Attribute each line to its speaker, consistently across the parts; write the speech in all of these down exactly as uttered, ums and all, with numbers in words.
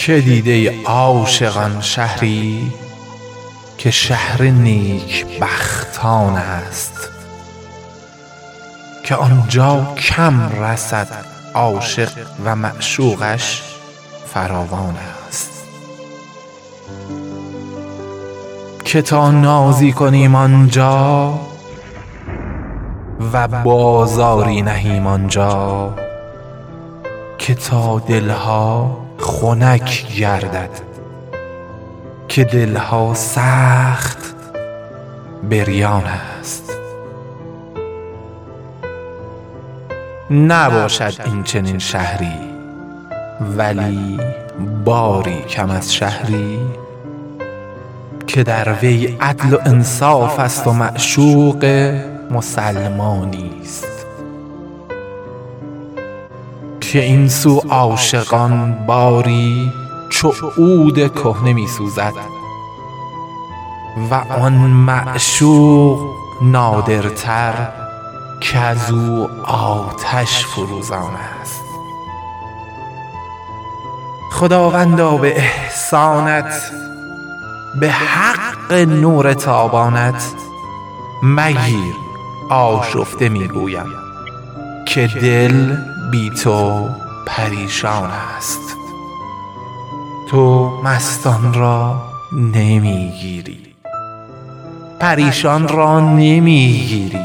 Speaker 1: که دیده عاشقان شهری که شهر نیک بختان است، که آنجا کم رسد عاشق و معشوقش فراوان است. که تا نازی کنیم آنجا و بازاری نهیم آنجا، که تا دلها خنک گردد، که دلها سخت بریان است. نباشد این چنین شهری، ولی باری کم از شهری که در وی عدل و انصاف است و معشوق مسلمانی است. که این سو عاشقان باری چو عود کهنه می سوزد و آن معشوق نادرتر که از او آتش فروزان است. خداوندا به احسانت، به حق نور تابانت مگیر آشفته میگویم که دل بی تو پریشان است. تو مستان را نمیگیری، پریشان را نمیگیری،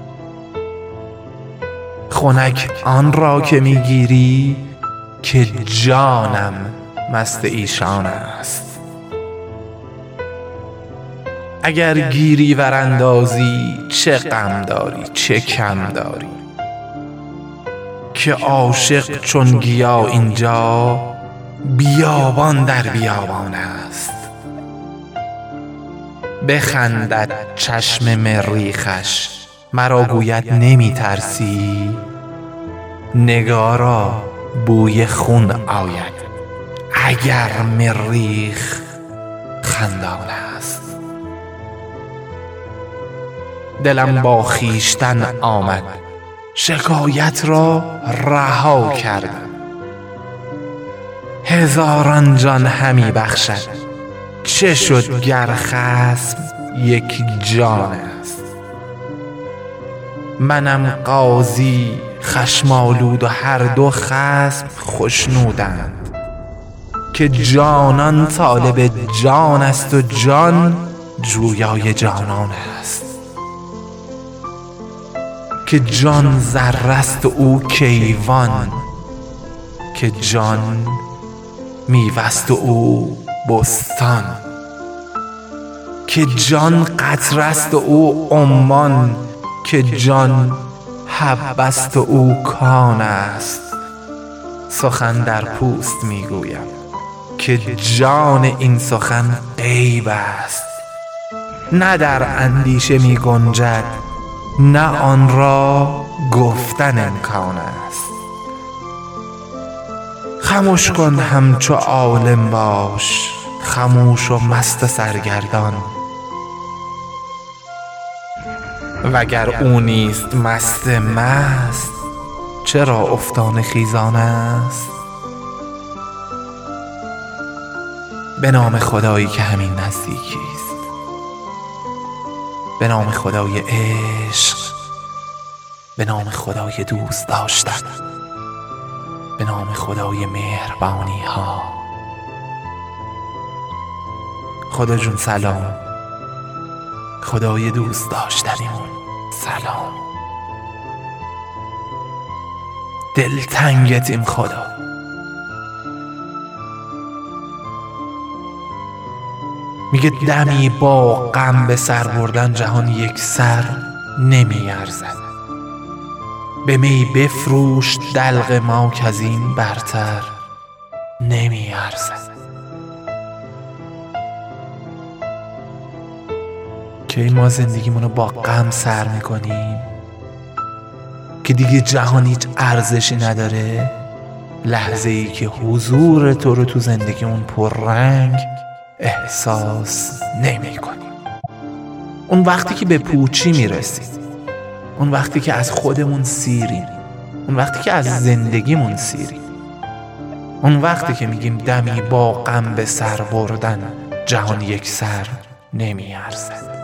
Speaker 1: خنک آن را که میگیری که جانم مست ایشان است. اگر گیری وراندازی چه غم داری چه کم داری، که عاشق چون گیا اینجا بیابان در بیابان است. بخندد چشم مریخش مرا گوید نمی ترسی، نگارا بوی خون آید اگر مریخ خندان است. دلم با خیشتن آمد، شکایت را رها کردم. هزاران جان همی بخشد، چه شد گر خصم یک جان است. منم قاضی خشمالود و هر دو خصم خشنودند، که جانان طالب جان است و جان جویای جانان است. که جان ذره است و او کیوان، که جان میوه است و او بستان. که جان قطره است و او عمان، که جان حبه است و او کان است. سخن در پوست میگویم که جان این سخن غیب است، نه در اندیشه می گنجد، نه آن را گفتن امکان است. خموش کن همچو عالم باش، خموش و مست سرگردان. وگر او نیست مست مست، چرا افتان خیزان است؟ به نام خدایی که همین نزدیکی است، به نام خدای عشق، به نام خدای دوست داشتن، به نام خدای مهربانی ها. خدا جون سلام، خدای دوست داشتنیمون سلام. دلتنگتیم خدا. میگه دمی با غم به سر بردن جهان یک سر نمی ارزد. به می بفروش دلق ما که از این برتر نمی ارزد. که ما زندگیمونو با غم سر میکنیم که دیگه جهان هیچ ارزشی نداره، لحظه ای که حضور تو رو تو زندگیمون پررنگ احساس نمی کنیم. اون وقتی که به پوچی میرسیم، اون وقتی که از خودمون سیریم، اون وقتی که از زندگیمون سیریم. اون وقتی که میگیم دمی با غم به سر بردن جهان یک سر نمیارزد.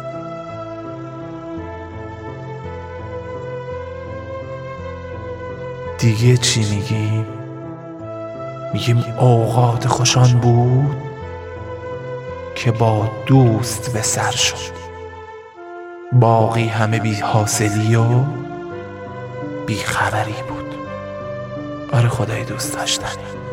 Speaker 1: دیگه چی میگیم؟ میگیم اوقات خوشان بود که با دوست به سر شد، باقی همه بی حاصلی و بی خبری بود. آره خدای دوست داشتنی.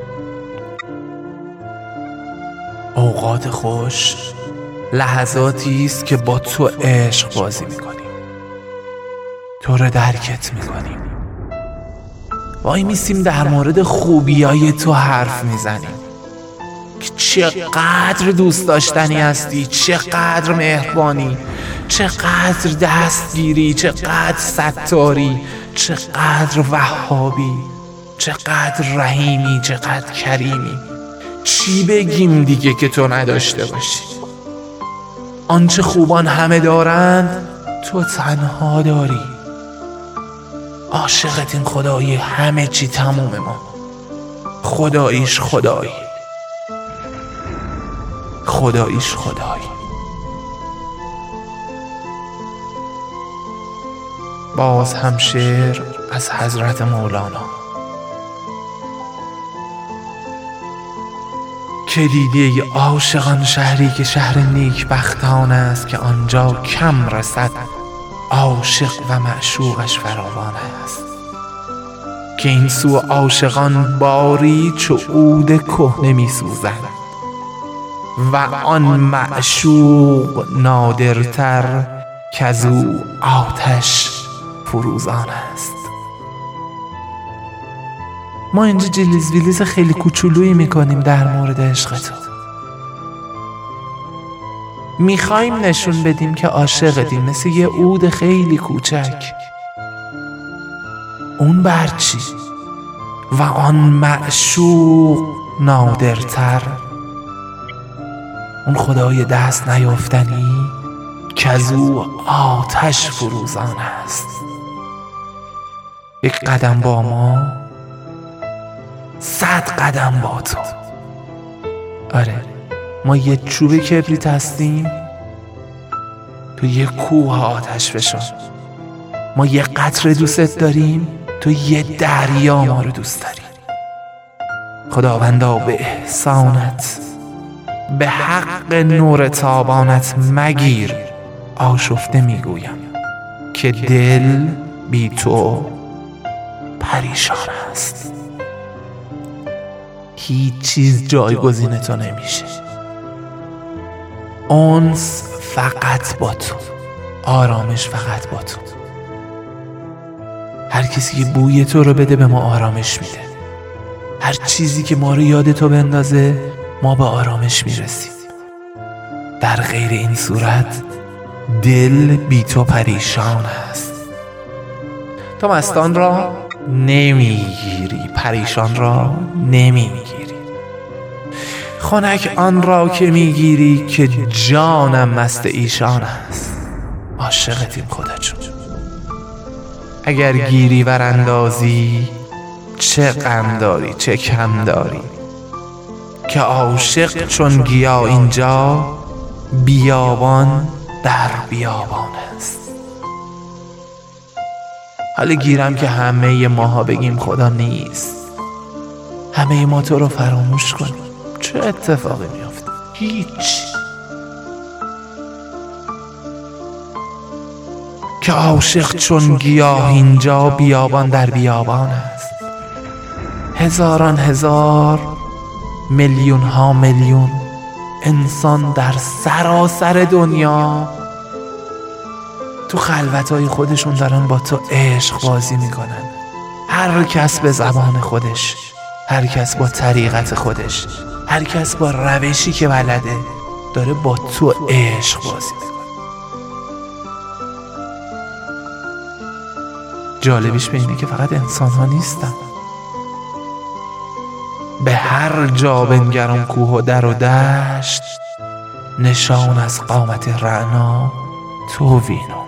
Speaker 1: اوقات خوش لحظاتی است که با تو عشق بازی میکنیم، تو رو درکت میکنیم، وای میسیم در مورد خوبیای تو حرف میزنیم که چقدر دوست داشتنی هستی، چقدر مهربانی، چقدر دستگیری، چقدر ستاری، چقدر وهابی، چقدر رحیمی، چقدر کریمی. چی بگیم دیگه که تو نداشته باشی؟ آنچه خوبان همه دارند تو تنها داری. عاشقت این خدایی همه چی تموم ما، خداییش خدایی، خداییش خدایی. باز هم شعر از حضرت مولانا که دیده عاشقان شهری که شهر نیکبختان است که آنجا کم رسد عاشق و معشوقش فراوان است، که این سو عاشقان باری چو عود کهنه می سوزند و آن معشوق نادرتر کزو آتش فروزان است. ما اینجا جلیز ویلیز خیلی کوچولویی میکنیم در مورد عشق تو. میخوایم نشون بدیم که عاشقتیم، مثل یه عود خیلی کوچک. اون برچی؟ و آن معشوق نادرتر، اون خدای دست نیافتنی که از او آتش فروزان است. یک قدم با ما، صد قدم با تو. آره ما یه چوب کبریت هستیم، تو یه کوه آتش فشان. ما یه قطره دوست داریم، تو یه دریا ما رو دوست داری. خداوندا به احسانت، به حق نور تابانت مگیر آشفته میگویم که دل بی تو پریشان است. هیچ چیز جایگزین تو نمیشه. انس فقط با تو، آرامش فقط با تو. هر کسی که بوی تو رو بده به ما آرامش میده. هر چیزی که ما رو یاد تو بندازه ما به آرامش میرسیم. در غیر این صورت دل بی تو پریشان است. تو مستان را نمیگیری، پریشان را نمیگیری. خنک آن را که میگیری که جانم مست ایشان است. عاشقتیم خدا جون. اگر گیری وراندازی چه غم داری چه کم داری، که عاشق چون گیا اینجا بیابان در بیابان است. حالا گیرم که همه ماها بگیم خدا نیست، همه ما تو رو فراموش کنیم، چه اتفاقی میافته؟ هیچ. که عاشق چون گیاه اینجا بیابان در بیابان است. هزاران هزار، میلیون ها میلیون انسان در سراسر دنیا تو خلوتهای خودشون دارن با تو عشق بازی میکنن. هر کس به زبان خودش، هر کس با طریقت خودش، هر کس با روشی که بلده داره با تو عشق بازی میکنه. جالبیش به اینه که فقط انسان ها نیستن. به هر جا بنگرم کوه و در و دشت، نشان از قامت رعنا تو وینم.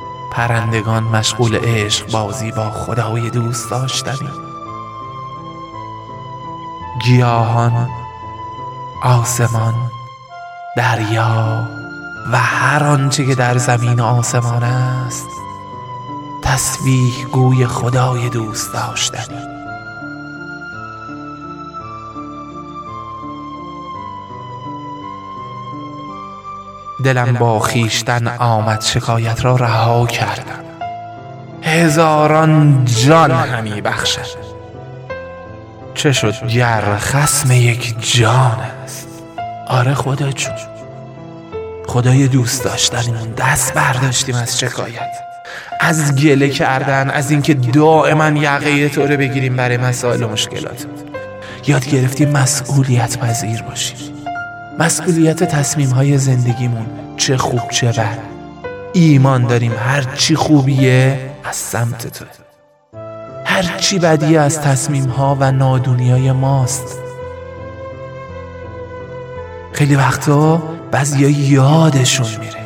Speaker 1: پرندگان مشغول عشق بازی با خدای دوست داشتنی، گیاهان، آسمان، دریا و هر آنچه که در زمین آسمان است تسبیح گوی خدای دوست داشتنی. دلم با خیشتن آمد شکایت را رها کردم. هزاران جان همی بخشد. چه شد گر خصم یک جان است. آره خدا جون، خدای دوست داشتنیمون دست برداشتیم از شکایت، از گله کردن، از اینکه دائما یقه تو رو بگیریم برای مسائل و مشکلات. یاد گرفتیم مسئولیت پذیر باشیم. مسئولیت تصمیم های زندگیمون، چه خوب چه بد. ایمان داریم هر چی خوبیه از سمت تو، هر چی بدیه از تصمیم ها و نادونیای ماست. خیلی وقتا بعضیا یادشون میره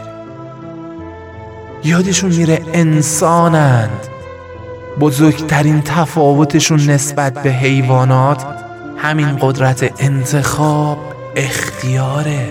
Speaker 1: یادشون میره انسانند. بزرگترین تفاوتشون نسبت به حیوانات همین قدرت انتخاب، اختیاره.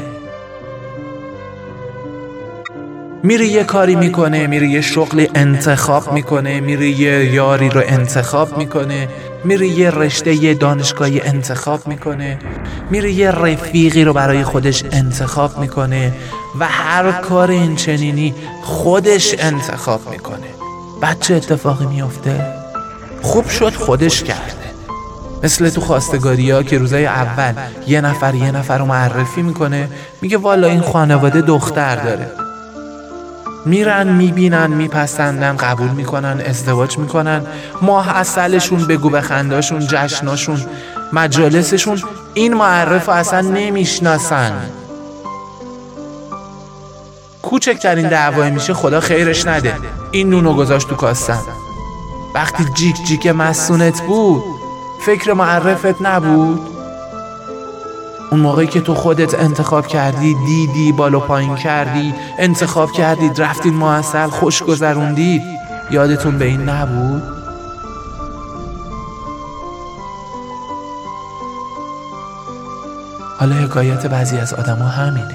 Speaker 1: میره یه کاری میکنه، میره یه شغلی انتخاب میکنه، میره یه یاری رو انتخاب میکنه، میره یه رشته یه دانشگاهی انتخاب میکنه، میره یه رفیقی رو برای خودش انتخاب میکنه و هر کار این چنینی خودش انتخاب میکنه. بعد چه اتفاقی میفته؟ خوب شد خودش کرده. مثل تو خواستگاری ها که روزای اول یه نفر یه نفر رو معرفی میکنه، میگه والا این خانواده دختر داره. میرن میبینن میپسندن، قبول میکنن، ازدواج میکنن. ماه عسلشون، بگو بخنداشون، جشناشون، مجالسشون این معرف اصلا نمیشناسن. کوچکترین دعوای میشه خدا خیرش نده این نونو گذاشت تو کاستن. وقتی جیک جیک مسونت بود فکر معرفت نبود. اون موقعی که تو خودت انتخاب کردی، دیدی، بالا پایین کردی، انتخاب کردید، رفتین معسل، خوش گذروندید، یادتون به این نبود؟ حالا حکایت بعضی از آدم ها همینه.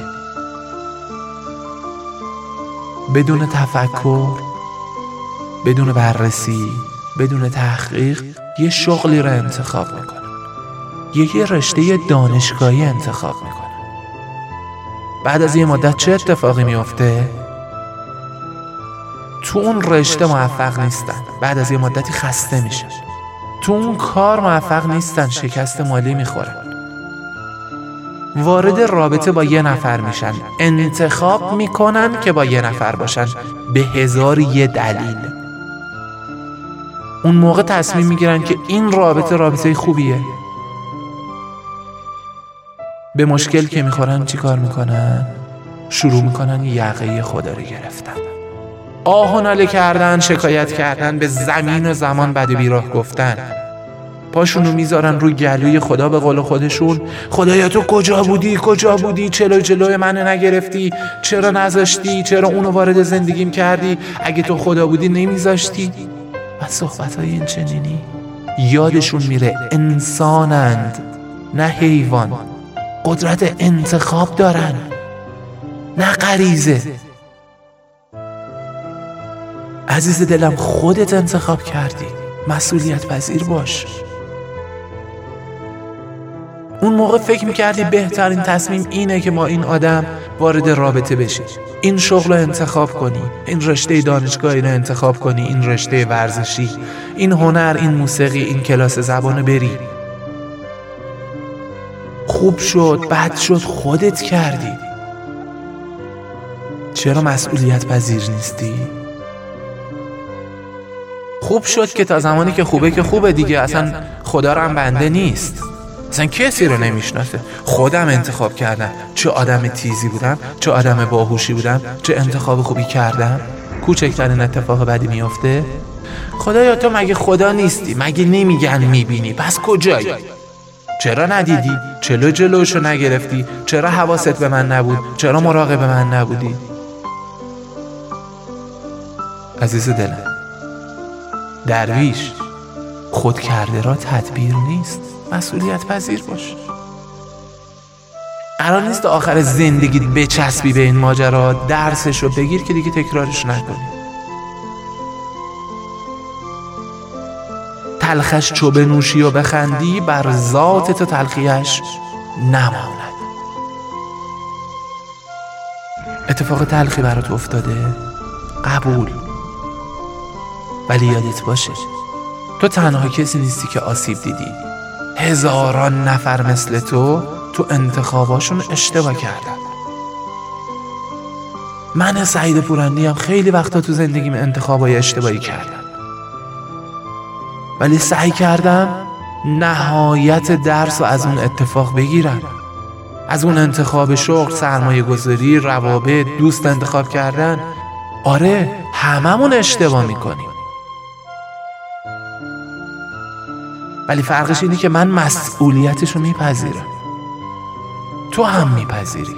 Speaker 1: بدون تفکر، بدون بررسی، بدون تحقیق یه شغلی رو انتخاب میکنه، یه رشته دانشگاهی انتخاب میکنه. بعد از یه مدت چه اتفاقی میفته؟ تو اون رشته موفق نیستن، بعد از یه مدتی خسته میشن. تو اون کار موفق نیستن، شکست مالی میخورن. وارد رابطه با یه نفر میشن، انتخاب میکنن که با یه نفر باشن به هزار یه دلیل. اون موقع تصمیم میگیرن که این رابطه رابطه خوبیه. به مشکل که میخورن چی کار میکنن؟ شروع میکنن یقه خدا رو گرفتن، آه و ناله کردن، شکایت کردن، به زمین و زمان بد و بیراه گفتن. پاشونو میذارن روی گلوی خدا، به قول خودشون خدایا تو کجا بودی؟ کجا بودی؟ چرا جلوی منو نگرفتی؟ چرا نذاشتی؟ چرا اونو وارد زندگیم کردی؟ اگه تو خدا بودی نمیذاشتی؟ و صحبتای این چنینی. یادشون میره انسانند نه حیوان، قدرت انتخاب دارن نه غریزه. عزیز دلم خودت انتخاب کردی، مسئولیت پذیر باش. اون موقع فکر میکردی بهترین تصمیم اینه که ما این آدم وارد رابطه بشی، این شغل رو انتخاب کنی، این رشته دانشگاهی رو انتخاب کنی، این رشته ورزشی، این هنر، این موسیقی، این کلاس زبان بری. خوب شد، بد شد، خودت کردی. چرا مسئولیت پذیر نیستی؟ خوب شد که تا زمانی که خوبه که خوبه دیگه، اصلا خدا رو هم بنده نیست، اصلا کسی رو نمیشناسه. خودم انتخاب کردم، چه آدم تیزی بودم، چه آدم باهوشی بودم، چه انتخاب خوبی کردم. کوچکترین اتفاق بدی میفته. خدایا تو مگه خدا نیستی؟ مگه نمیگن میبینی؟ پس کجایی؟ چرا ندیدی؟ چرا جلوشو نگرفتی؟ چرا حواست به من نبود؟ چرا مراقب من نبودی؟ عزیز دلم، درویش خود کرده را تدبیر نیست، مسئولیت پذیر باش. قرار نیست آخر زندگیت بچسبی به این ماجرا، درسش رو بگیر که دیگه تکرارش نکنی. تلخش چو بنوشی و بخندی، بر ذات تو تلخیش نماند. اتفاق تلخی برات افتاده؟ قبول. ولی یادت باشه تو تنها کسی نیستی که آسیب دیدی. هزاران نفر مثل تو تو انتخاباشون اشتباه کردن. من سعید پورندی هم خیلی وقتا تو زندگیم انتخابای اشتباهی کردم، ولی سعی کردم نهایت درس رو از اون اتفاق بگیرم. از اون انتخاب شغل، سرمایه گذاری، روابط، دوست انتخاب کردن. آره هممون اشتباه میکنیم، ولی فرقش اینه که من مسئولیتش رو میپذیرم، تو هم میپذیری.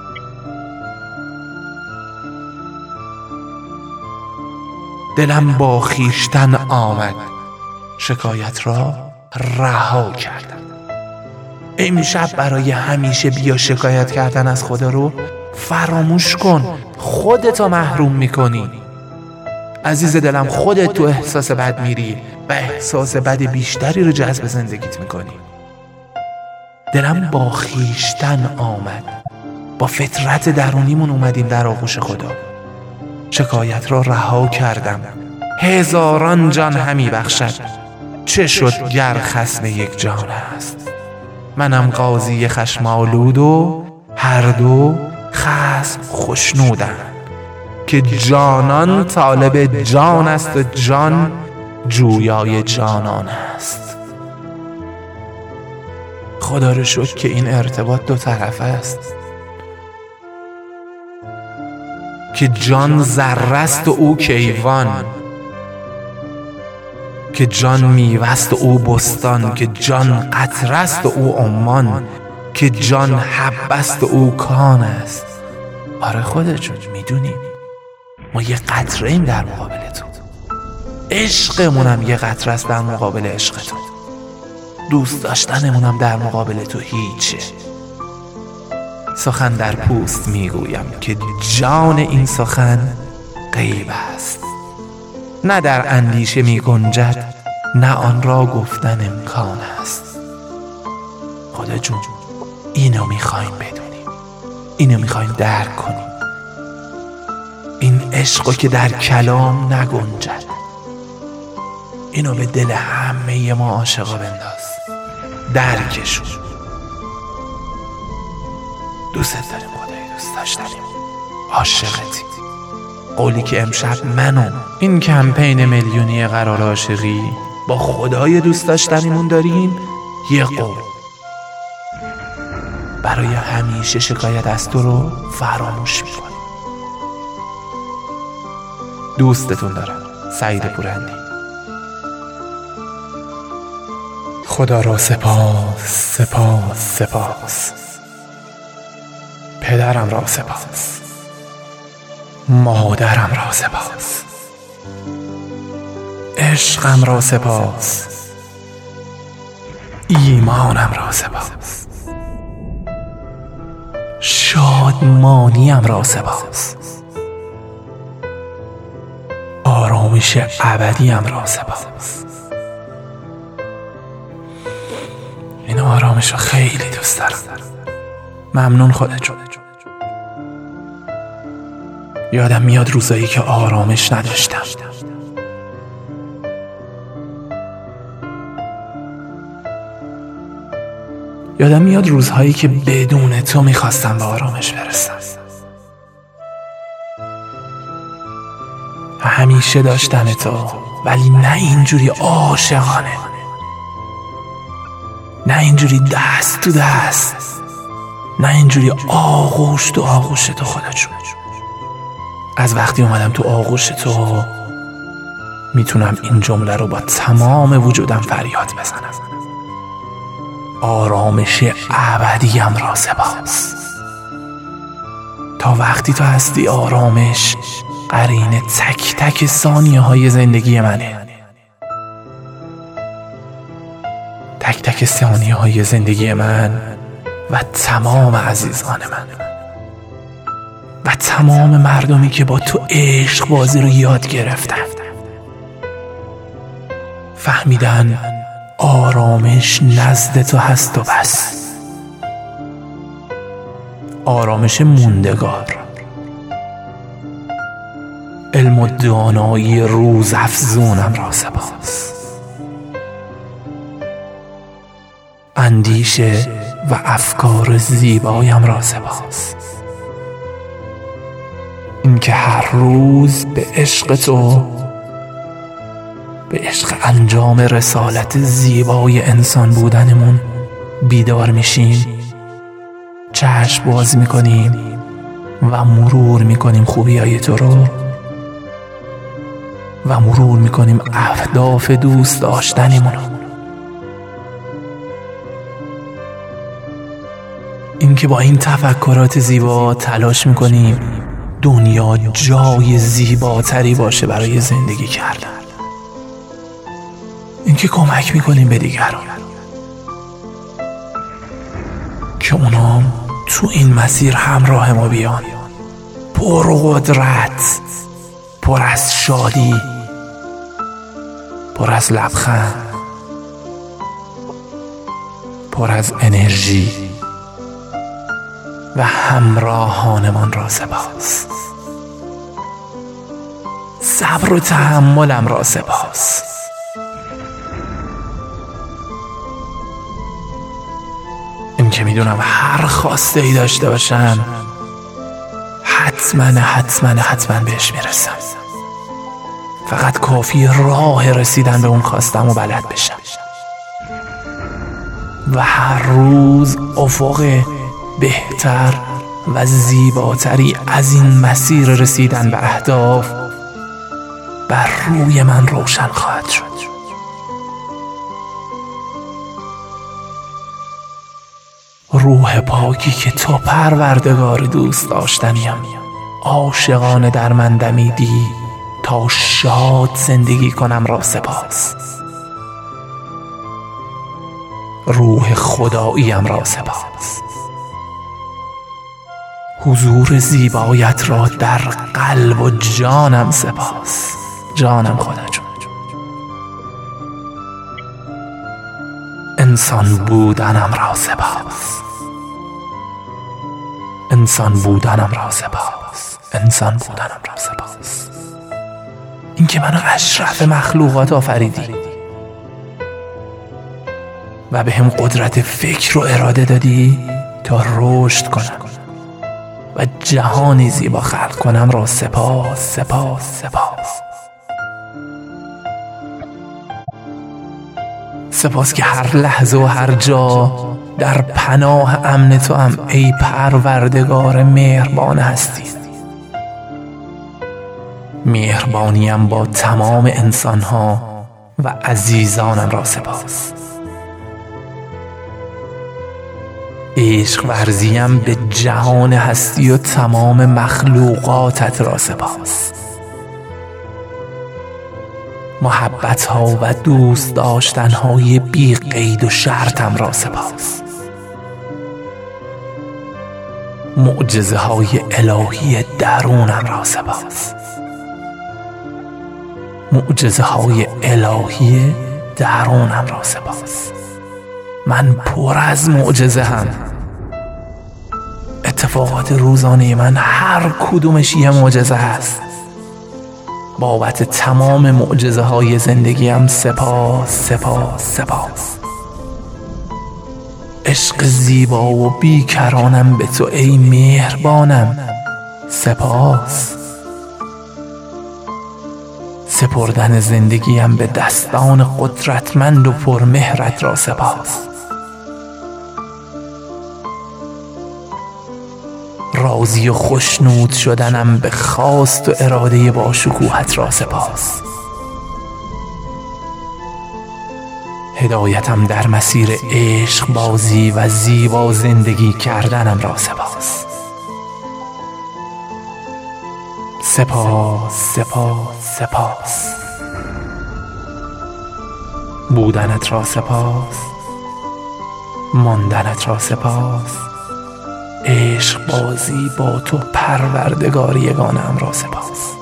Speaker 1: دلم با خیشتن آمد، شکایت را رها کردم. امشب برای همیشه بیا شکایت کردن از خدا رو فراموش کن. خودتو محروم میکنی. عزیز دلم، خودت تو احساس بد میری و احساس بد بیشتری رو جذب زندگیت میکنی. دلم با خیشتن آمد، با فطرت درونیمون اومدیم در آغوش خدا. شکایت را رها کردم، هزاران جان همی بخشد. چه شد گر خصم یک جان است؟ منم قاضی خشم آلود و هر دو خصم خوشنودم. که جانان طالب جان است و جان جویای جانان است. خدا رو شکر که این ارتباط دو طرفه است، که جان ذره است و او کیوان، که جان میوه است و او بستان، که جان قطره است و او عمان، که جان حب است و او کان است. آره خودت جون میدونی ما یه قطره ایم در مقابل تو. عشقمونم یه قطره است در مقابل عشق تو. دوست داشتنمونم در مقابل تو هیچه. سخن در پوست میگویم که جان این سخن غیب است. نه در اندیشه میگنجد، نه آن را گفتن امکان است. خدا جون اینو میخوایم بدونیم، اینو میخوایم درک کنیم. این عشقو که در کلام نگنجد، اینو به دل همه ما عاشقا بنداز، درکشون. دوست داریم خدای، دوست داشتنیم، عاشقتی. قولی که امشب منو این کمپین میلیونی قرار عاشقی با خدای دوست داشتنیمون داریم، یه قول برای همیشه شکایت از تو رو فراموش میکنیم. دوستتون دارم، سعید پورندی. خدا را سپاس سپاس سپاس، پدرم را سپاس، مادرم را سپاس، عشقم را سپاس، ایمانم را سپاس، شادمانیم را سپاس، آرامش ابدیم را سپاس. این آرامش رو خیلی دوست دارم. ممنون خدا جون. یادم میاد روزایی که آرامش نداشتم، یادم میاد روزهایی که بدون تو میخواستم به آرامش برسم و همیشه داشتن تو، ولی نه اینجوری عاشقانه، نه اینجوری دست تو دست، نه اینجوری آغوش تو آغوش تو. خدا جون از وقتی اومدم تو آغوش تو میتونم این جمله رو با تمام وجودم فریاد بزنم: آرامش ابدیم را سپاس. تا وقتی تو هستی آرامش قرینه تک تک ثانیه های زندگی منه. تک تک ثانیه های زندگی من و تمام عزیزان من و تمام مردمی که با تو عشق بازی رو یاد گرفتن، فهمیدن آرامش نزد تو هست و بس، آرامش موندگار، علم و دانایی روز افزونم را سپاس، اندیشه و افکار زیبایم را سپاس، اینکه هر روز به عشق تو، به عشق انجام رسالت زیبای انسان بودنمون بیدار میشیم، چشم باز میکنیم و مرور میکنیم خوبیای تو رو و مرور میکنیم اهداف دوست داشتنمون. این که با این تفکرات زیبا تلاش میکنیم دنیا جای زیباتری باشه برای زندگی کردن. این که کمک میکنیم به دیگران که اونا تو این مسیر همراه ما بیان، پر قدرت، پر از شادی، پر از لبخند، پر از انرژی و همراهانمان را سپاس، صبر و تحملم را سپاس، این که میدونم هر خواسته ای داشته باشم حتما حتما حتما بهش میرسم، فقط کافی راه رسیدن به اون خواستم و بلد بشم و هر روز افق بهتر و زیباتری از این مسیر رسیدن به اهداف بر روی من روشن خواهد شد. روح پاکی که تو پروردگار دوست داشتنیم، عاشقانه در من دمیدی تا شاد زندگی کنم را سپاس، روح خداییم را سپاس، حضور زیبایت را در قلب و جانم سپاس، جانم خدا جون، انسان بودنم را سپاس، انسان بودنم را سپاس، انسان بودنم را سپاس، این که منو اشرف مخلوقات آفریدی و به هم قدرت فکر و اراده دادی تا رشد کنم و جهانی زیبا خلق کنم را سپاس سپاس سپاس. سپاس که هر لحظه و هر جا در پناه امن تو هم ای پروردگار مهربان هستی. مهربانیم با تمام انسانها و عزیزانم را سپاس. عشق ورزیم به جهان هستی و تمام مخلوقاتت را سپاس. محبت ها و دوست داشتن های بی قید و شرطم را سپاس. معجزه های الهی درونم را سپاس. معجزه های الهی درونم را سپاس. من پر از معجزه هم. اتفاقات روزانه من هر کدومش یه معجزه هست. بابت تمام معجزه های زندگیم سپاس سپاس سپاس. عشق زیبا و بیکرانم به تو ای مهربانم سپاس. سپردن زندگیم به دستان قدرتمند و پرمهرت را سپاس. راضی و خوشنود شدنم به خواست و اراده با شکوهت را سپاس. هدایتم در مسیر عشق بازی و زیبا زندگی کردنم را سپاس. سپاس سپاس سپاس. بودنت را سپاس. ماندنت را سپاس. عشق بازی با تو پروردگار یگانه‌ام را سپاس.